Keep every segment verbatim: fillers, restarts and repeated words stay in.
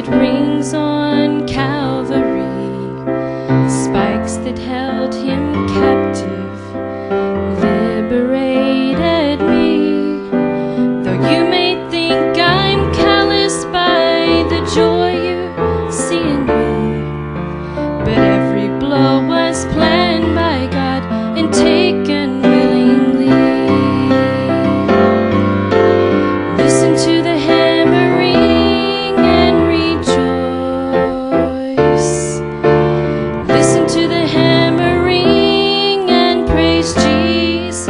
it rings on Calvary, spikes that held him captive, liberated me. Though you may think I'm callous by the joy you see in me, but every blow was planned by God and taken willingly. Listen to the hammering and rejoice. Listen to the hammering and praise Jesus.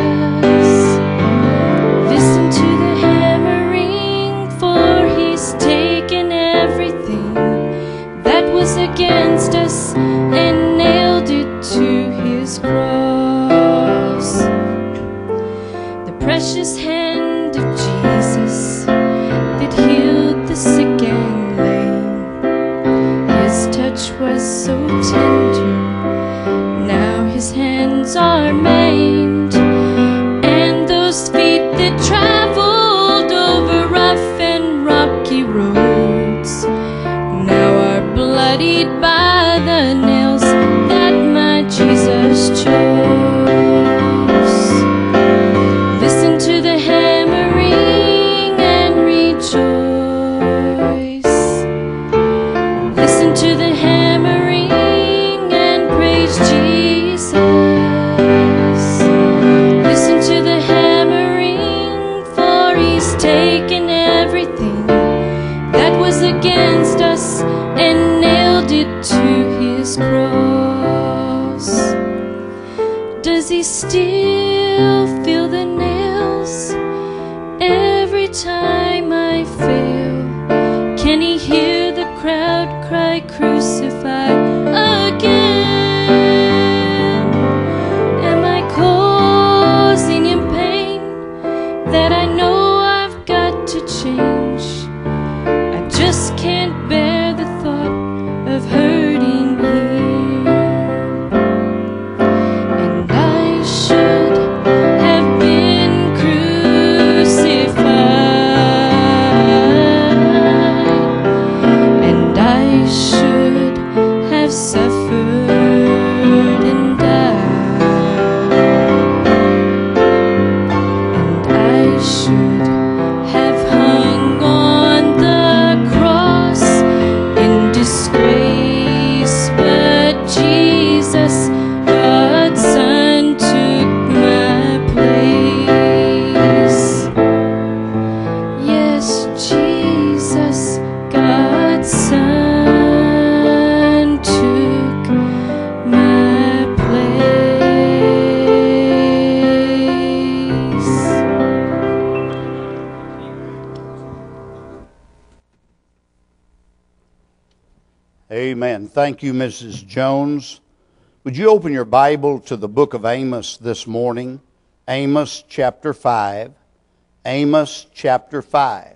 Listen to the hammering, for he's taken everything that was against us and nailed it to his cross. The precious hand of Jesus that healed the sick and lame, his touch was so tender, now his hands are maimed. And those feet that traveled over rough and rocky roads now are bloodied by the nails that my Jesus chose. Listen to the hammering and rejoice. Listen to the hammering and praise Jesus. Listen to the hammering, for he's taken everything that was against us and nailed it to his cross. Does he still feel the nails every time I fail? Can he hear the crowd cry, crucify again? Am I causing him pain that I know I've got to change? I just can't bear the thought of hurting him. And I should have been crucified, and I should have suffered and died, and I should have hung on the cross in disgrace, but Jesus, God's Son, took my place. Yes, Jesus, God's Son, took my place. Amen. Thank you, Missus Jones. Would you open your Bible to the book of Amos this morning? Amos chapter five. Amos chapter five.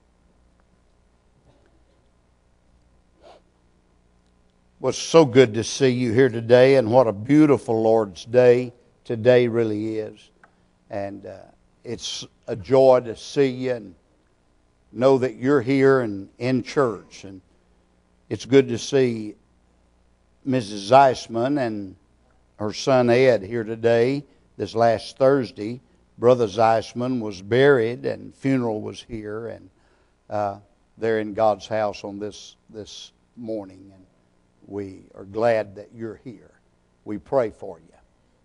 Was so good to see you here today, and what a beautiful Lord's Day today really is. And uh, it's a joy to see you and know that you're here and in church. And it's good to see Missus Zeisman and her son Ed here today. This last Thursday, Brother Zeisman was buried and funeral was here, and uh, they're in God's house on this this morning. And we are glad that you're here. We pray for you.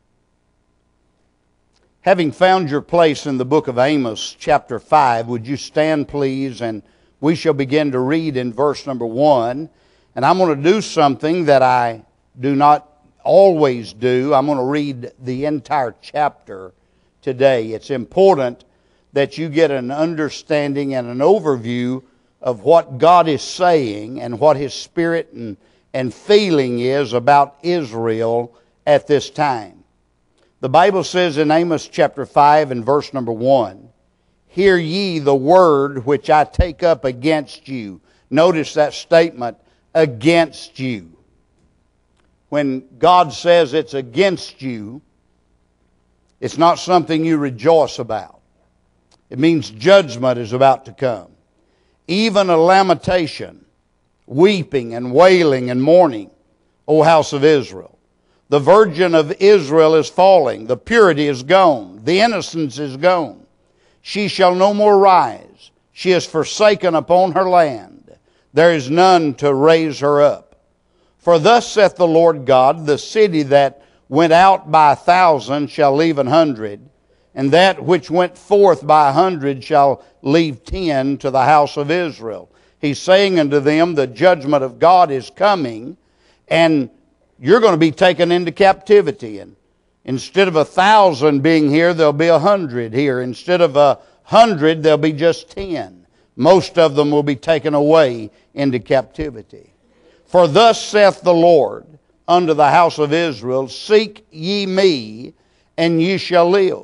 Having found your place in the book of Amos, chapter five, would you stand, please, and we shall begin to read in verse number one. And I'm going to do something that I do not always do. I'm going to read the entire chapter today. It's important that you get an understanding and an overview of what God is saying and what His Spirit and, and feeling is about Israel at this time. The Bible says in Amos chapter five and verse number one, "Hear ye the word which I take up against you." Notice that statement, against you. When God says it's against you, it's not something you rejoice about. It means judgment is about to come. Even a lamentation weeping and wailing and mourning, O house of Israel. The virgin of Israel is falling. The purity is gone. The innocence is gone. She shall no more rise. She is forsaken upon her land. There is none to raise her up. For thus saith the Lord God, the city that went out by a thousand shall leave an hundred, and that which went forth by a hundred shall leave ten to the house of Israel. He's saying unto them, the judgment of God is coming, and you're going to be taken into captivity. And instead of a thousand being here, there'll be a hundred here. Instead of a hundred, there'll be just ten. Most of them will be taken away into captivity. For thus saith the Lord unto the house of Israel, seek ye me, and ye shall live.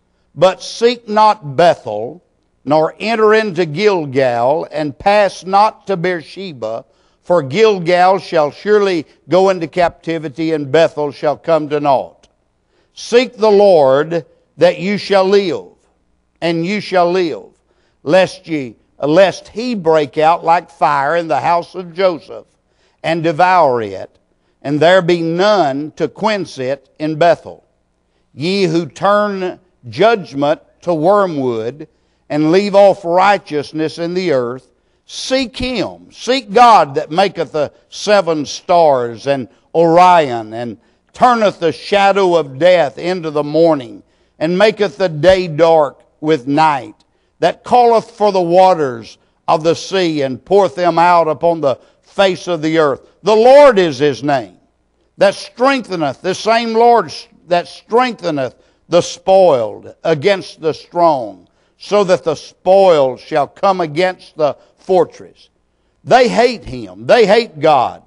But seek not Bethel, nor enter into Gilgal, and pass not to Beersheba, for Gilgal shall surely go into captivity, and Bethel shall come to naught. Seek the Lord, that you shall live, and you shall live, lest ye, lest he break out like fire in the house of Joseph, and devour it, and there be none to quench it in Bethel. Ye who turn judgment to wormwood, and leave off righteousness in the earth, seek him. Seek God that maketh the seven stars, and Orion, and turneth the shadow of death into the morning, and maketh the day dark with night, that calleth for the waters of the sea, and poureth them out upon the face of the earth. The Lord is his name, that strengtheneth, the same Lord that strengtheneth the spoiled against the strong, so that the spoiled shall come against the fortress. They hate him. They hate God,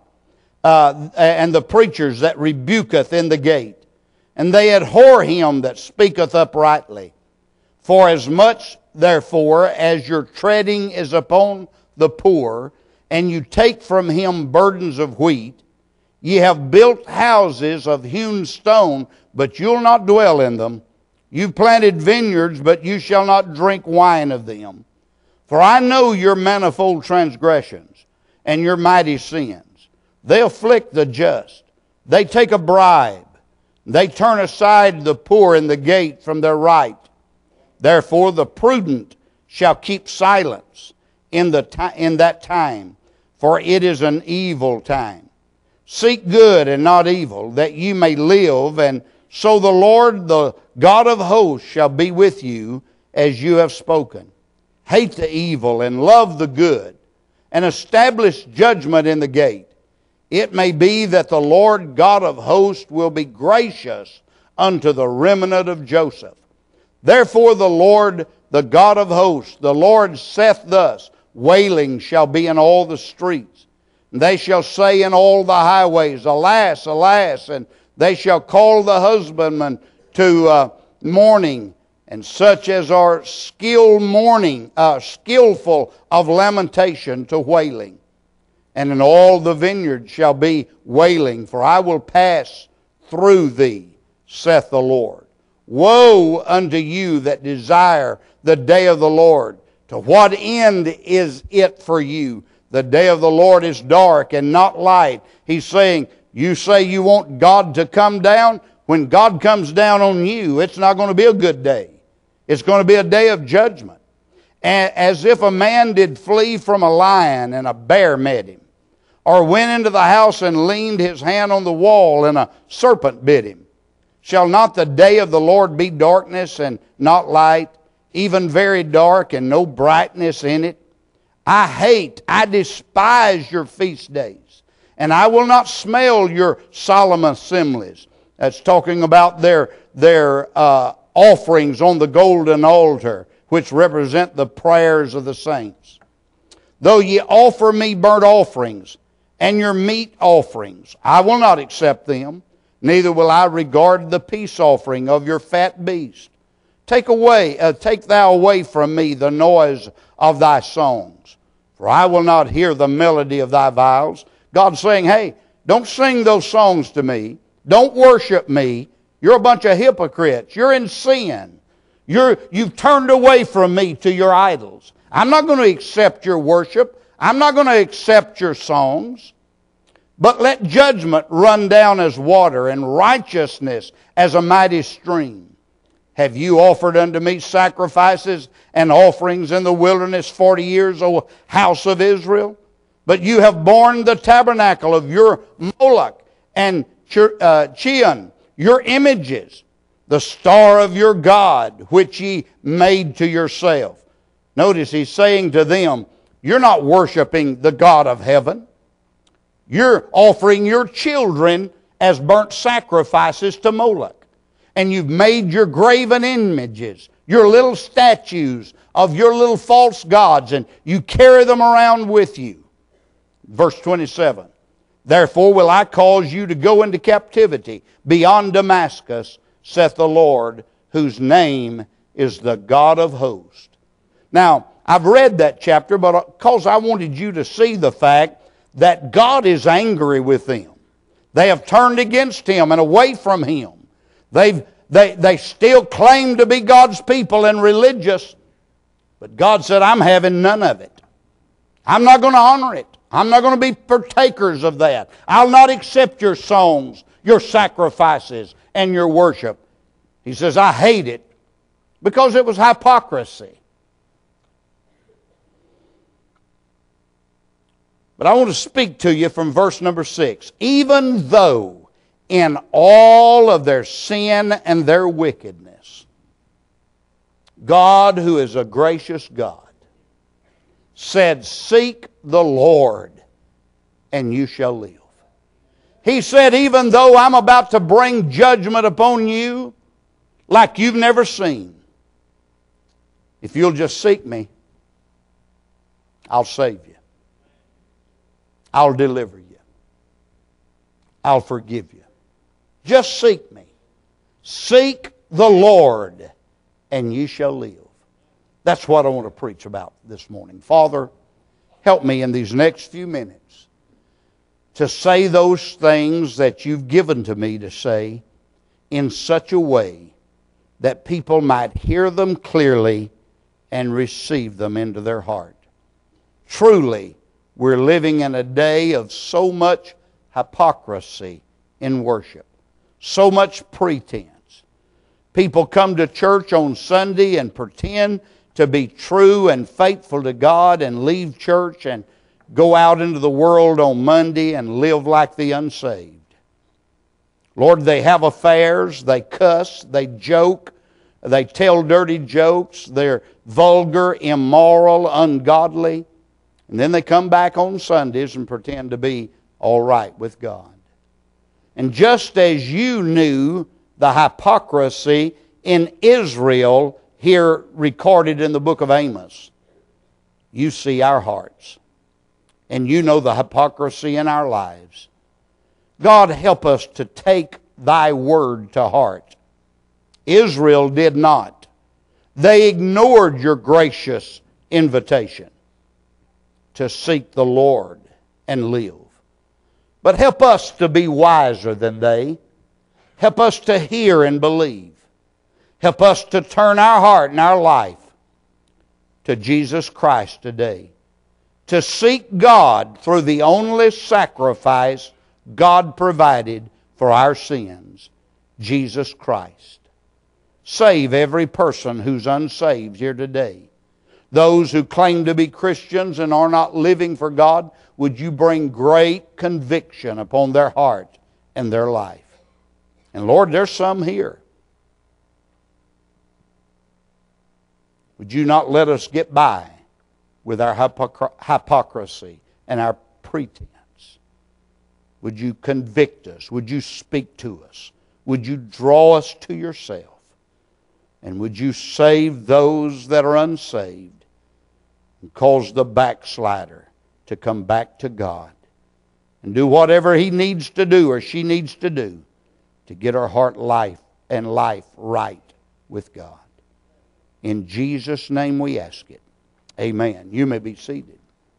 uh, and the preachers that rebuketh in the gate. And they abhor him that speaketh uprightly. For as much, therefore, as your treading is upon the poor, and you take from him burdens of wheat, ye have built houses of hewn stone, but you'll not dwell in them. You've planted vineyards, but you shall not drink wine of them. For I know your manifold transgressions and your mighty sins. They afflict the just. They take a bribe. They turn aside the poor in the gate from their right. Therefore the prudent shall keep silence in, the ti- in that time, for it is an evil time. Seek good and not evil, that ye may live, and so the Lord, the God of hosts, shall be with you as you have spoken. Hate the evil and love the good, and establish judgment in the gate. It may be that the Lord God of hosts will be gracious unto the remnant of Joseph. Therefore the Lord, the God of hosts, the Lord saith thus, wailing shall be in all the streets. And they shall say in all the highways, alas, alas, and they shall call the husbandman to uh, mourning, and such as are skilled mourning, uh, skillful of lamentation to wailing. And in all the vineyards shall be wailing, for I will pass through thee, saith the Lord. Woe unto you that desire the day of the Lord! To what end is it for you? The day of the Lord is dark and not light. He's saying, you say you want God to come down. When God comes down on you, it's not going to be a good day. It's going to be a day of judgment. As if a man did flee from a lion and a bear met him, or went into the house and leaned his hand on the wall and a serpent bit him. Shall not the day of the Lord be darkness and not light, even very dark and no brightness in it? I hate, I despise your feast days. And I will not smell your solemn assemblies. That's talking about their, their uh, offerings on the golden altar, which represent the prayers of the saints. Though ye offer me burnt offerings and your meat offerings, I will not accept them, neither will I regard the peace offering of your fat beast. Take away, uh, take thou away from me the noise of thy songs, for I will not hear the melody of thy viols. God's saying, hey, don't sing those songs to me. Don't worship me. You're a bunch of hypocrites. You're in sin. You're, you've turned away from me to your idols. I'm not going to accept your worship. I'm not going to accept your songs, but let judgment run down as water and righteousness as a mighty stream. Have you offered unto me sacrifices and offerings in the wilderness forty years, O house of Israel? But you have borne the tabernacle of your Moloch and Chiun, your images, the star of your God, which ye made to yourself. Notice he's saying to them, you're not worshiping the God of heaven. You're offering your children as burnt sacrifices to Moloch. And you've made your graven images, your little statues of your little false gods, and you carry them around with you. Verse twenty-seven, therefore will I cause you to go into captivity beyond Damascus, saith the Lord, whose name is the God of hosts. Now, I've read that chapter, but because I wanted you to see the fact that God is angry with them. They have turned against Him and away from Him. They've, they, they still claim to be God's people and religious, but God said, I'm having none of it. I'm not going to honor it. I'm not going to be partakers of that. I'll not accept your songs, your sacrifices, and your worship. He says, I hate it because it was hypocrisy. But I want to speak to you from verse number six. Even though in all of their sin and their wickedness, God, who is a gracious God, said, seek the Lord, and you shall live. He said, even though I'm about to bring judgment upon you like you've never seen, if you'll just seek me, I'll save you. I'll deliver you. I'll forgive you. Just seek me. Seek the Lord, and ye shall live. That's what I want to preach about this morning. Father, help me in these next few minutes to say those things that you've given to me to say in such a way that people might hear them clearly and receive them into their heart. Truly, we're living in a day of so much hypocrisy in worship, so much pretense. People come to church on Sunday and pretend to be true and faithful to God and leave church and go out into the world on Monday and live like the unsaved. Lord, they have affairs, they cuss, they joke, they tell dirty jokes, they're vulgar, immoral, ungodly, and then they come back on Sundays and pretend to be all right with God. And just as you knew the hypocrisy in Israel here recorded in the book of Amos, you see our hearts. And you know the hypocrisy in our lives. God, help us to take thy word to heart. Israel did not. They ignored your gracious invitation to seek the Lord and live. But help us to be wiser than they. Help us to hear and believe. Help us to turn our heart and our life to Jesus Christ today. To seek God through the only sacrifice God provided for our sins, Jesus Christ. Save every person who's unsaved here today. Those who claim to be Christians and are not living for God, would you bring great conviction upon their heart and their life. And Lord, there's some here. Would you not let us get by with our hypocr- hypocrisy and our pretense? Would you convict us? Would you speak to us? Would you draw us to yourself? And would you save those that are unsaved and cause the backslider to come back to God and do whatever he needs to do or she needs to do to get her heart life and life right with God. In Jesus' name we ask it. Amen. You may be seated.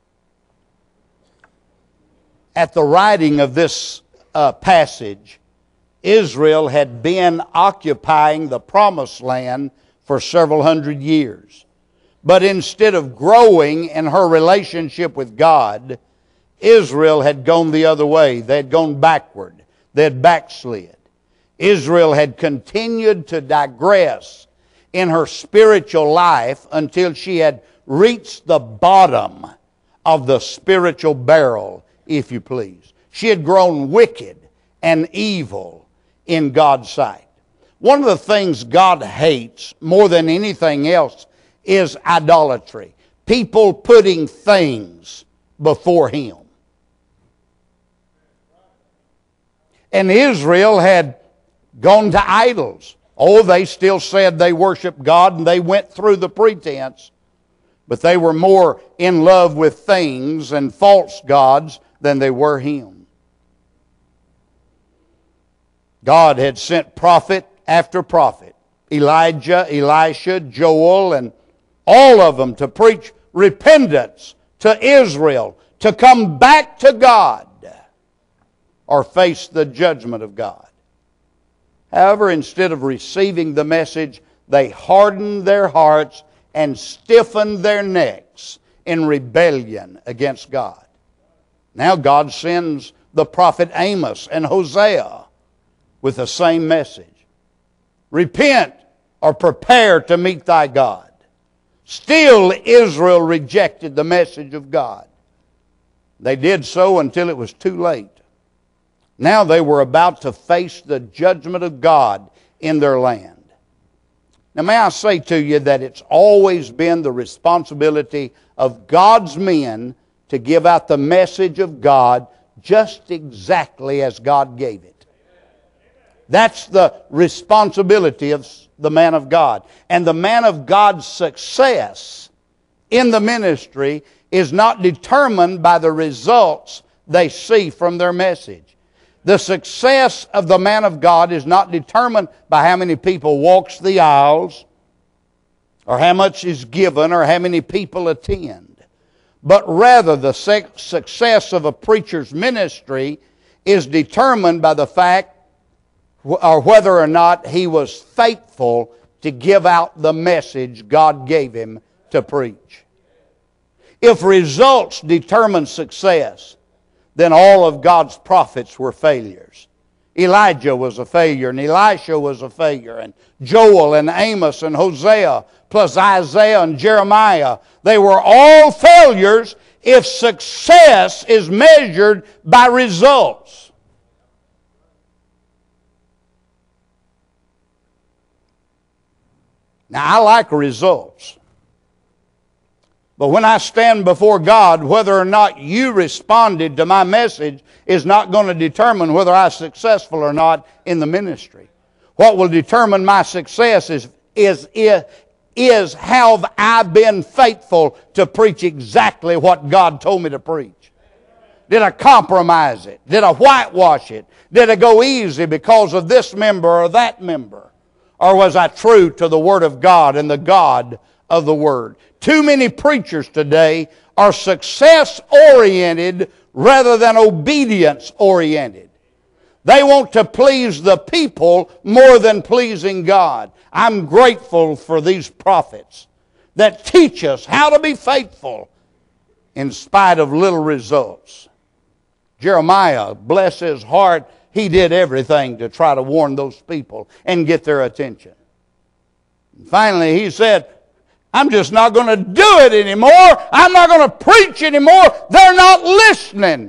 At the writing of this uh, passage, Israel had been occupying the Promised Land for several hundred years. But instead of growing in her relationship with God, Israel had gone the other way. They had gone backward. They had backslid. Israel had continued to digress in her spiritual life until she had reached the bottom of the spiritual barrel, if you please. She had grown wicked and evil in God's sight. One of the things God hates more than anything else is idolatry. People putting things before Him. And Israel had gone to idols. Oh, they still said they worshiped God and they went through the pretense. But they were more in love with things and false gods than they were Him. God had sent prophet after prophet. Elijah, Elisha, Joel, and all of them to preach repentance to Israel, to come back to God or face the judgment of God. However, instead of receiving the message, they hardened their hearts and stiffened their necks in rebellion against God. Now God sends the prophet Amos and Hosea with the same message. Repent or prepare to meet thy God. Still Israel rejected the message of God. They did so until it was too late. Now they were about to face the judgment of God in their land. Now may I say to you that it's always been the responsibility of God's men to give out the message of God just exactly as God gave it. That's the responsibility of the man of God. And the man of God's success in the ministry is not determined by the results they see from their message. The success of the man of God is not determined by how many people walks the aisles, or how much is given, or how many people attend. But rather the success of a preacher's ministry is determined by the fact or whether or not he was faithful to give out the message God gave him to preach. If results determine success, then all of God's prophets were failures. Elijah was a failure, and Elisha was a failure, and Joel and Amos and Hosea, plus Isaiah and Jeremiah, they were all failures if success is measured by results. Now, I like results. But when I stand before God, whether or not you responded to my message is not going to determine whether I'm successful or not in the ministry. What will determine my success is, is, is, is have I been faithful to preach exactly what God told me to preach? Did I compromise it? Did I whitewash it? Did I go easy because of this member or that member? Or was I true to the Word of God and the God of the Word? Too many preachers today are success-oriented rather than obedience-oriented. They want to please the people more than pleasing God. I'm grateful for these prophets that teach us how to be faithful in spite of little results. Jeremiah, bless his heart, he did everything to try to warn those people and get their attention. And finally, he said, I'm just not going to do it anymore. I'm not going to preach anymore. They're not listening.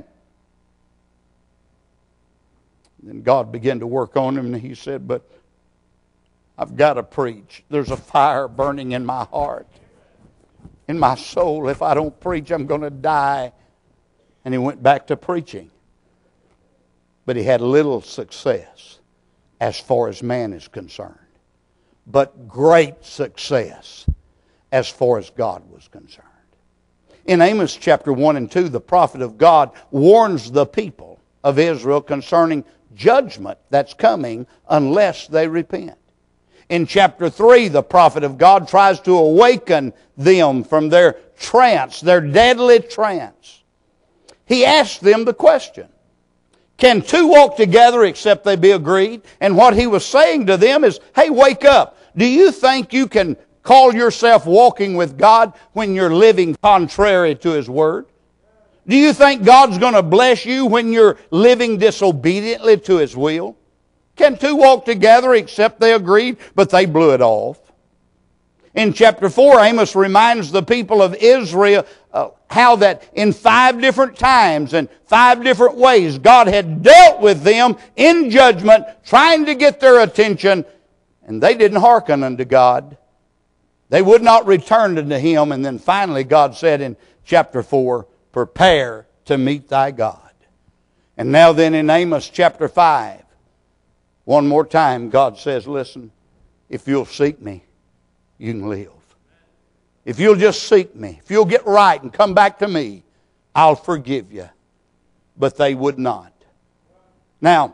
Then God began to work on him, and he said, but I've got to preach. There's a fire burning in my heart, in my soul. If I don't preach, I'm going to die. And he went back to preaching. But he had little success as far as man is concerned, but great success as far as God was concerned. In Amos chapter one and two, the prophet of God warns the people of Israel concerning judgment that's coming unless they repent. In chapter three, the prophet of God tries to awaken them from their trance, their deadly trance. He asks them the question, can two walk together except they be agreed? And what he was saying to them is, hey, wake up. Do you think you can call yourself walking with God when you're living contrary to His Word? Do you think God's going to bless you when you're living disobediently to His will? Can two walk together except they agreed? But they blew it off. In chapter four, Amos reminds the people of Israel uh, how that in five different times and five different ways God had dealt with them in judgment, trying to get their attention, and they didn't hearken unto God. They would not return unto Him. And then finally God said in chapter four, prepare to meet thy God. And now then in Amos chapter five, one more time God says, listen, if you'll seek me, you can live. If you'll just seek me, if you'll get right and come back to me, I'll forgive you. But they would not. Now,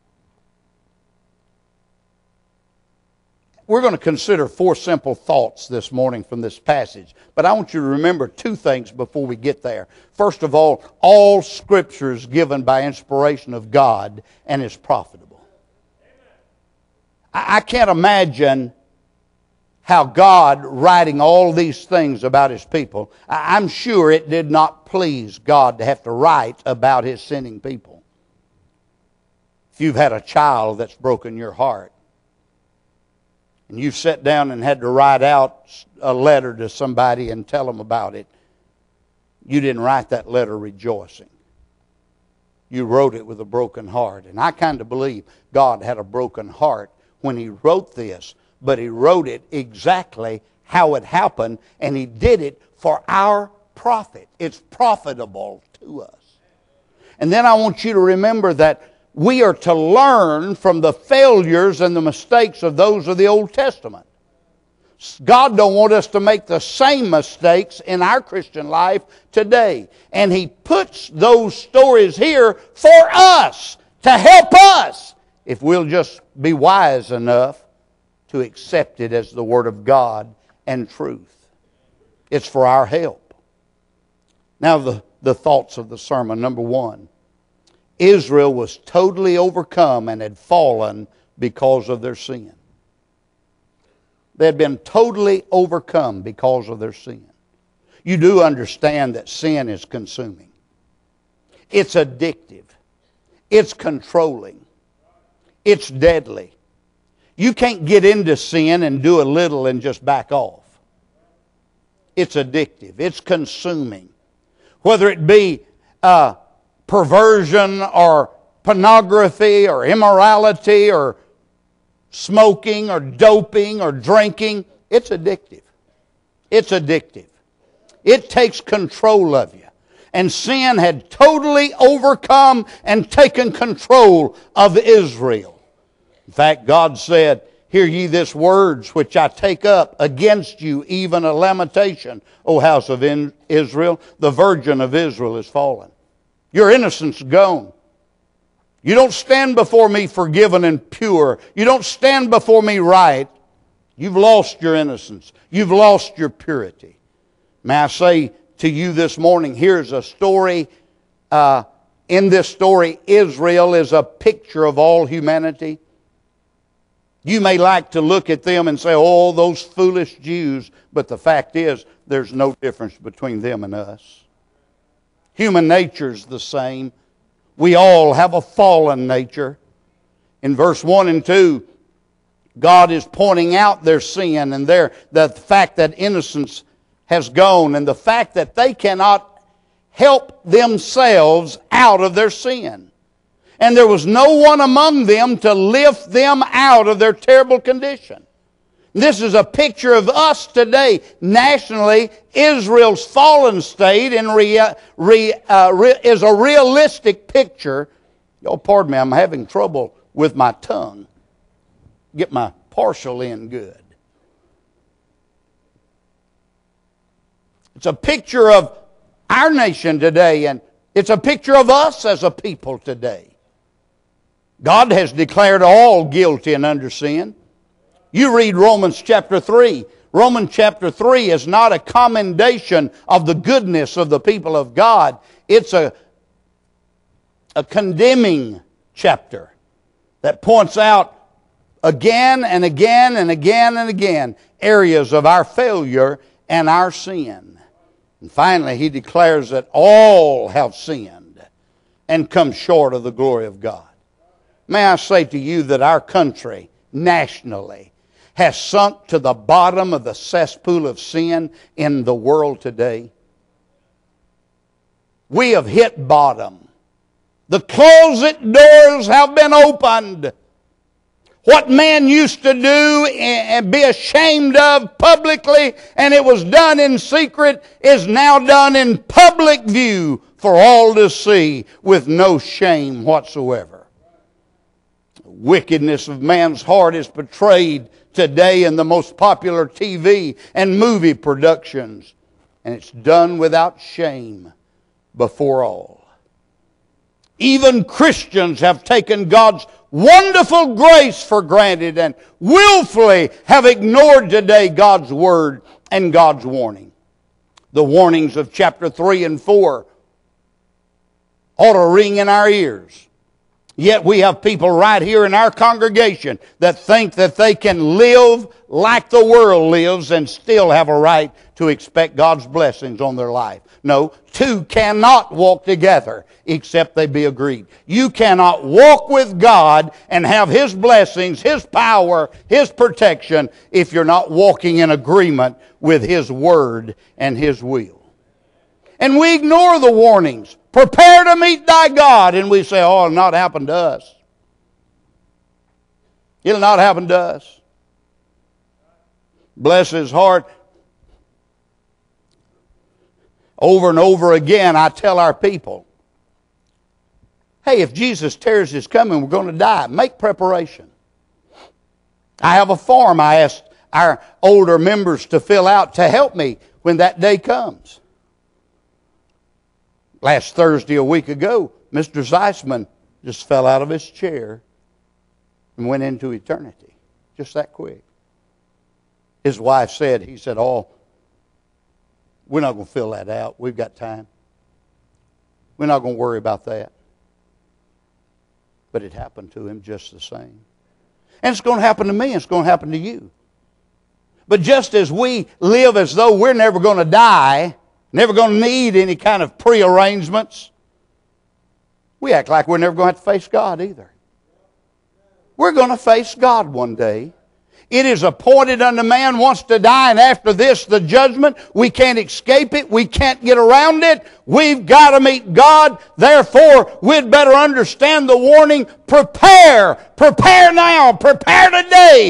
we're going to consider four simple thoughts this morning from this passage. But I want you to remember two things before we get there. First of all, all Scripture is given by inspiration of God and is profitable. I can't imagine how God, writing all these things about His people, I'm sure it did not please God to have to write about His sinning people. If you've had a child that's broken your heart, and you've sat down and had to write out a letter to somebody and tell them about it, you didn't write that letter rejoicing. You wrote it with a broken heart. And I kind of believe God had a broken heart when He wrote this, but He wrote it exactly how it happened, and He did it for our profit. It's profitable to us. And then I want you to remember that we are to learn from the failures and the mistakes of those of the Old Testament. God don't want us to make the same mistakes in our Christian life today. And He puts those stories here for us, to help us, if we'll just be wise enough to accept it as the Word of God and truth. It's for our help. Now the, the thoughts of the sermon. Number one, Israel was totally overcome and had fallen because of their sin. They had been totally overcome because of their sin. You do understand that sin is consuming. It's addictive. It's controlling. It's deadly. You can't get into sin and do a little and just back off. It's addictive. It's consuming. Whether it be uh, perversion or pornography or immorality or smoking or doping or drinking, it's addictive. It's addictive. It takes control of you. And sin had totally overcome and taken control of Israel. In fact, God said, hear ye this words which I take up against you, even a lamentation, O house of Israel. The virgin of Israel is fallen. Your innocence gone. You don't stand before me forgiven and pure. You don't stand before me right. You've lost your innocence. You've lost your purity. May I say to you this morning, here's a story. Uh, in this story, Israel is a picture of all humanity. You may like to look at them and say, oh, those foolish Jews. But the fact is, there's no difference between them and us. Human nature's the same. We all have a fallen nature. In verse one and two, God is pointing out their sin and their, the fact that innocence has gone and the fact that they cannot help themselves out of their sin. And there was no one among them to lift them out of their terrible condition. This is a picture of us today. Nationally, Israel's fallen state in rea, re, uh, re, is a realistic picture. Oh, pardon me, I'm having trouble with my tongue. Get my partial in good. It's a picture of our nation today, and it's a picture of us as a people today. God has declared all guilty and under sin. You read Romans chapter three. Romans chapter three is not a commendation of the goodness of the people of God. It's a, a condemning chapter that points out again and again and again and again areas of our failure and our sin. And finally, he declares that all have sinned and come short of the glory of God. May I say to you that our country, nationally, has sunk to the bottom of the cesspool of sin in the world today. We have hit bottom. The closet doors have been opened. What man used to do and be ashamed of publicly, and it was done in secret, is now done in public view for all to see with no shame whatsoever. The wickedness of man's heart is portrayed today in the most popular T V and movie productions, and it's done without shame before all. Even Christians have taken God's wonderful grace for granted and willfully have ignored today God's word and God's warning. The warnings of chapter three and four ought to ring in our ears. Yet we have people right here in our congregation that think that they can live like the world lives and still have a right to expect God's blessings on their life. No, two cannot walk together except they be agreed. You cannot walk with God and have His blessings, His power, His protection if you're not walking in agreement with His Word and His will. And we ignore the warnings. Prepare to meet thy God. And we say, oh, it'll not happen to us. It'll not happen to us. Bless his heart. Over and over again, I tell our people, hey, if Jesus tears his coming, we're going to die. Make preparation. I have a form I asked our older members to fill out to help me when that day comes. Last Thursday, a week ago, Mister Zeisman just fell out of his chair and went into eternity. Just that quick. His wife said, he said, oh, we're not going to fill that out. We've got time. We're not going to worry about that. But it happened to him just the same. And it's going to happen to me, and it's going to happen to you. But just as we live as though we're never going to die, never going to need any kind of prearrangements, we act like we're never going to have to face God either. We're going to face God one day. It is appointed unto man once to die, and after this, the judgment. We can't escape it. We can't get around it. We've got to meet God. Therefore, we'd better understand the warning. Prepare. Prepare now. Prepare today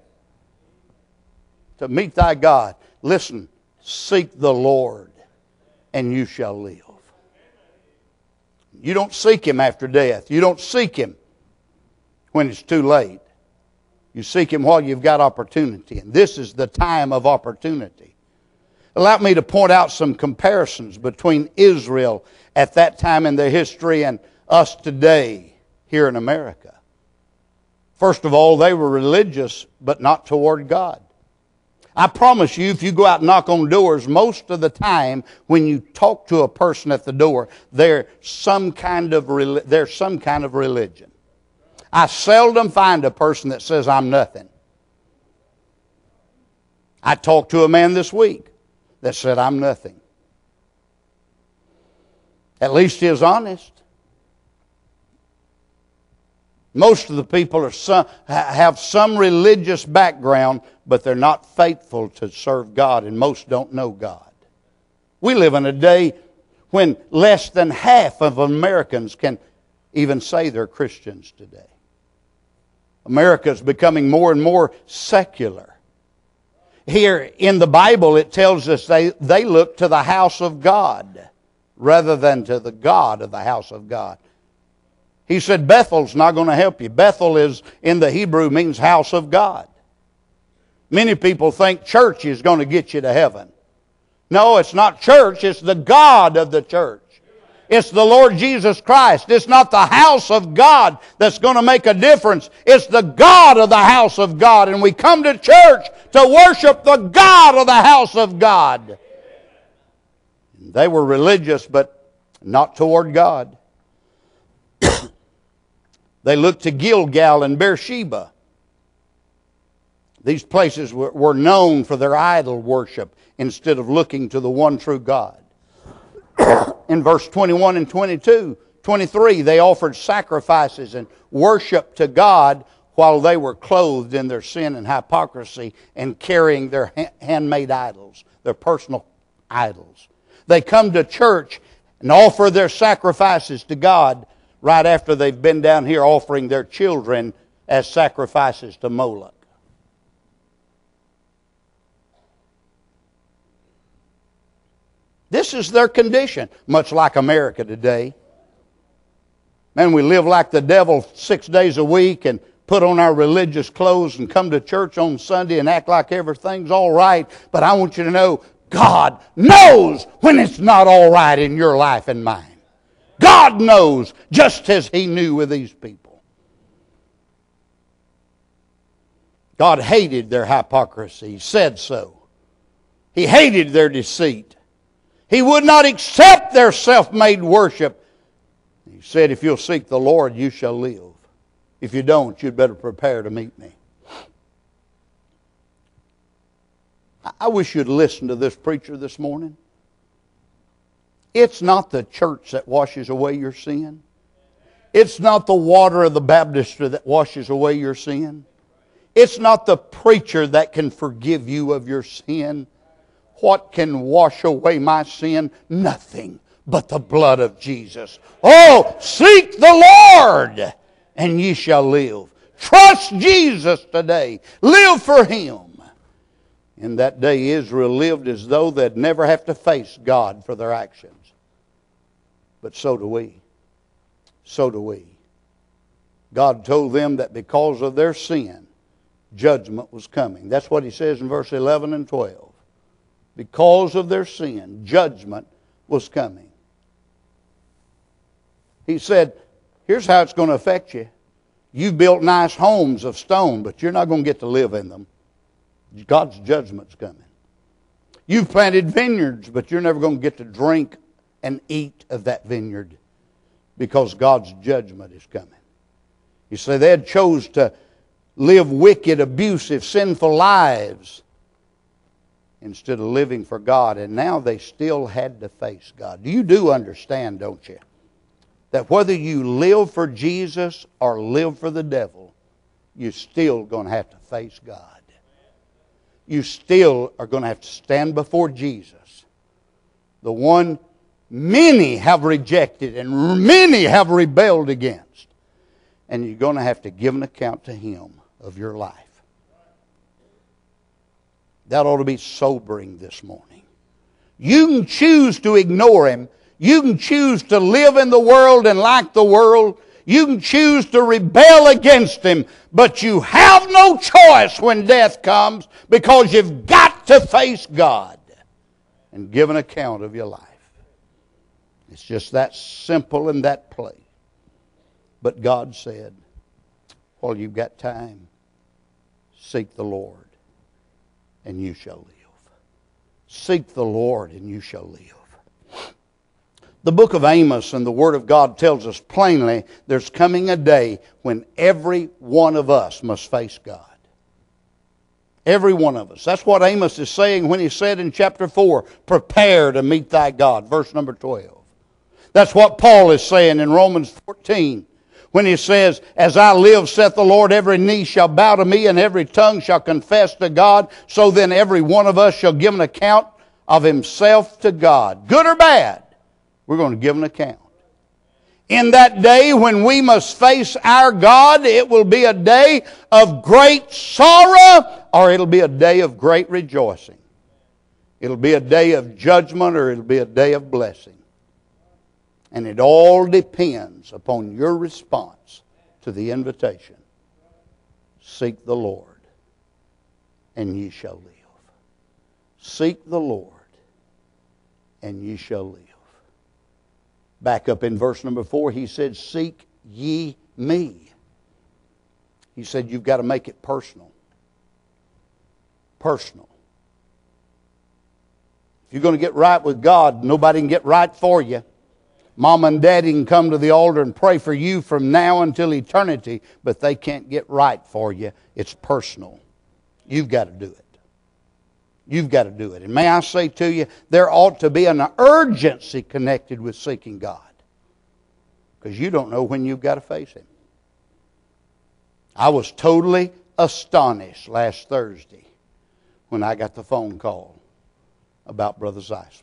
to meet thy God. Listen, seek the Lord, and you shall live. You don't seek Him after death. You don't seek Him when it's too late. You seek Him while you've got opportunity. And this is the time of opportunity. Allow me to point out some comparisons between Israel at that time in their history and us today here in America. First of all, they were religious, but not toward God. I promise you, if you go out and knock on doors, most of the time when you talk to a person at the door, there's some kind of, there's some kind of religion. I seldom find a person that says, I'm nothing. I talked to a man this week that said, I'm nothing. At least he is honest. Most of the people are some, have some religious background, but they're not faithful to serve God, and most don't know God. We live in a day when less than half of Americans can even say they're Christians today. America is becoming more and more secular. Here in the Bible it tells us they, they look to the house of God rather than to the God of the house of God. He said Bethel's not going to help you. Bethel is in the Hebrew means house of God. Many people think church is going to get you to heaven. No, it's not church. It's the God of the church. It's the Lord Jesus Christ. It's not the house of God that's going to make a difference. It's the God of the house of God. And we come to church to worship the God of the house of God. They were religious, but not toward God. They looked to Gilgal and Beersheba. These places were, were known for their idol worship instead of looking to the one true God. In verse twenty-one and twenty-two, twenty-three, they offered sacrifices and worship to God while they were clothed in their sin and hypocrisy and carrying their handmade idols, their personal idols. They come to church and offer their sacrifices to God right after they've been down here offering their children as sacrifices to Moloch. This is their condition, much like America today. Man, we live like the devil six days a week and put on our religious clothes and come to church on Sunday and act like everything's all right. But I want you to know, God knows when it's not all right in your life and mine. God knows, just as He knew with these people. God hated their hypocrisy. He said so. He hated their deceit. He would not accept their self-made worship. He said, if you'll seek the Lord, you shall live. If you don't, you'd better prepare to meet me. I wish you'd listen to this preacher this morning. It's not the church that washes away your sin. It's not the water of the baptistry that washes away your sin. It's not the preacher that can forgive you of your sin. What can wash away my sin? Nothing but the blood of Jesus. Oh, seek the Lord, and ye shall live. Trust Jesus today. Live for Him. In that day, Israel lived as though they'd never have to face God for their actions. But so do we. So do we. God told them that because of their sin, judgment was coming. That's what He says in verse eleven and twelve. Because of their sin, judgment was coming. He said, here's how it's going to affect you. You've built nice homes of stone, but you're not going to get to live in them. God's judgment's coming. You've planted vineyards, but you're never going to get to drink and eat of that vineyard because God's judgment is coming. You say they had chose to live wicked, abusive, sinful lives instead of living for God, and now they still had to face God. You do understand, don't you, that whether you live for Jesus or live for the devil, you're still going to have to face God. You still are going to have to stand before Jesus, the one many have rejected and many have rebelled against. And you're going to have to give an account to Him of your life. That ought to be sobering this morning. You can choose to ignore Him. You can choose to live in the world and like the world. You can choose to rebel against Him. But you have no choice when death comes, because you've got to face God and give an account of your life. It's just that simple and that plain. But God said, while you've got time, seek the Lord, and you shall live. Seek the Lord, and you shall live. The book of Amos and the Word of God tells us plainly there's coming a day when every one of us must face God. Every one of us. That's what Amos is saying when he said in chapter four, prepare to meet thy God, verse number twelve. That's what Paul is saying in Romans fourteen, when he says, as I live, saith the Lord, every knee shall bow to me, and every tongue shall confess to God. So then every one of us shall give an account of himself to God. Good or bad, we're going to give an account. In that day when we must face our God, it will be a day of great sorrow, or it'll be a day of great rejoicing. It'll be a day of judgment, or it'll be a day of blessing. And it all depends upon your response to the invitation. Seek the Lord, and ye shall live. Seek the Lord, and ye shall live. Back up in verse number four, he said, seek ye me. He said, you've got to make it personal. Personal. If you're going to get right with God, nobody can get right for you. Mom and Daddy can come to the altar and pray for you from now until eternity, but they can't get right for you. It's personal. You've got to do it. You've got to do it. And may I say to you, there ought to be an urgency connected with seeking God. Because you don't know when you've got to face Him. I was totally astonished last Thursday when I got the phone call about Brother Zeisman.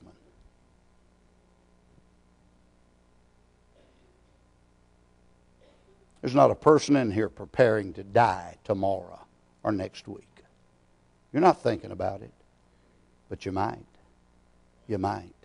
There's not a person in here preparing to die tomorrow or next week. You're not thinking about it, but you might. You might.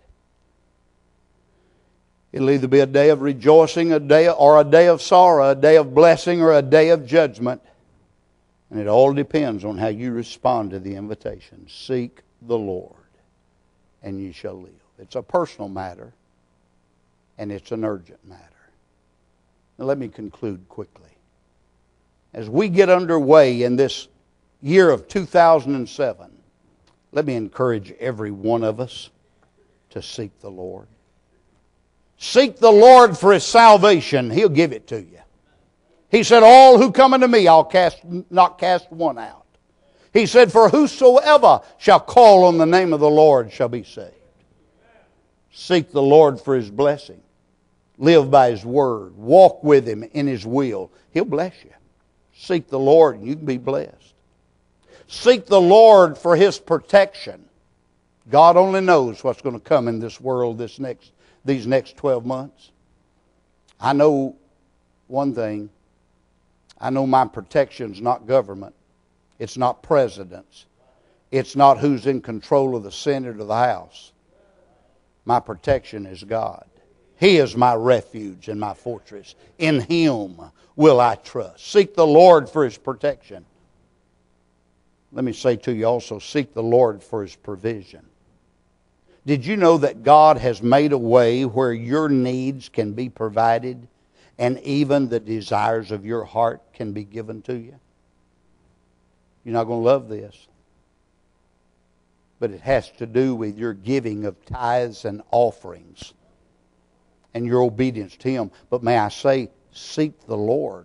It'll either be a day of rejoicing, a day or a day of sorrow, a day of blessing or a day of judgment. And it all depends on how you respond to the invitation. Seek the Lord, and you shall live. It's a personal matter, and it's an urgent matter. Now let me conclude quickly. As we get underway in this year of two thousand seven, let me encourage every one of us to seek the Lord. Seek the Lord for His salvation. He'll give it to you. He said, all who come unto me, I'll cast, not cast one out. He said, for whosoever shall call on the name of the Lord shall be saved. Seek the Lord for His blessing. Live by His word. Walk with Him in His will. He'll bless you. Seek the Lord and you can be blessed. Seek the Lord for His protection. God only knows what's going to come in this world this next, these next twelve months. I know one thing. I know my protection's not government. It's not presidents. It's not who's in control of the Senate or the House. My protection is God. He is my refuge and my fortress. In Him will I trust. Seek the Lord for His protection. Let me say to you also, seek the Lord for His provision. Did you know that God has made a way where your needs can be provided and even the desires of your heart can be given to you? You're not going to love this. But it has to do with your giving of tithes and offerings and your obedience to Him. But may I say, seek the Lord.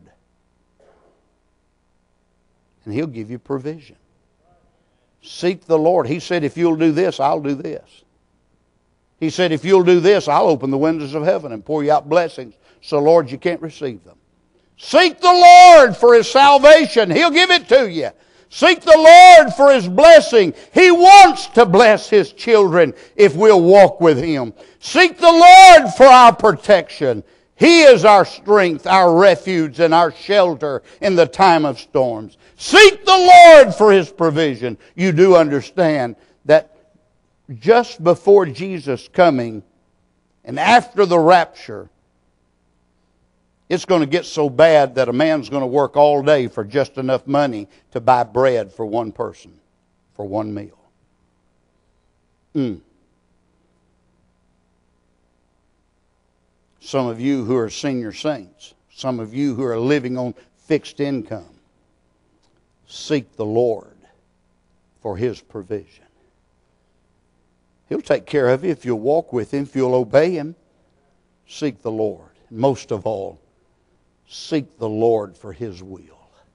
And He'll give you provision. Seek the Lord. He said, if you'll do this, I'll do this. He said, if you'll do this, I'll open the windows of heaven and pour you out blessings so, Lord, you can't receive them. Seek the Lord for His salvation. He'll give it to you. Seek the Lord for His blessing. He wants to bless His children if we'll walk with Him. Seek the Lord for our protection. He is our strength, our refuge, and our shelter in the time of storms. Seek the Lord for His provision. You do understand that just before Jesus' coming and after the rapture, it's going to get so bad that a man's going to work all day for just enough money to buy bread for one person, for one meal. Mm. Some of you who are senior saints, some of you who are living on fixed income, seek the Lord for His provision. He'll take care of you if you'll walk with Him, if you'll obey Him. Seek the Lord. Most of all, seek the Lord for His will.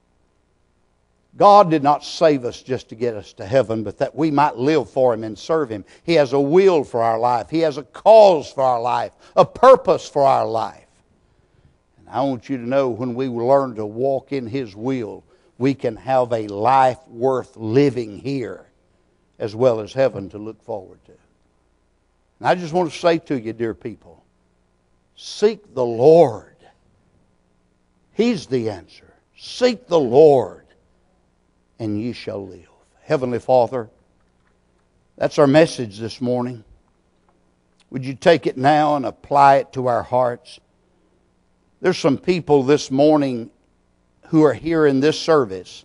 God did not save us just to get us to heaven, but that we might live for Him and serve Him. He has a will for our life. He has a cause for our life, a purpose for our life. And I want you to know, when we learn to walk in His will, we can have a life worth living here as well as heaven to look forward to. And I just want to say to you, dear people, seek the Lord. He's the answer. Seek the Lord, and ye shall live. Heavenly Father, that's our message this morning. Would you take it now and apply it to our hearts? There's some people this morning who are here in this service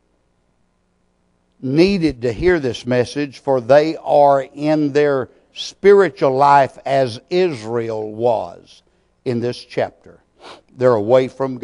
needed to hear this message, for they are in their spiritual life as Israel was in this chapter. They're away from God.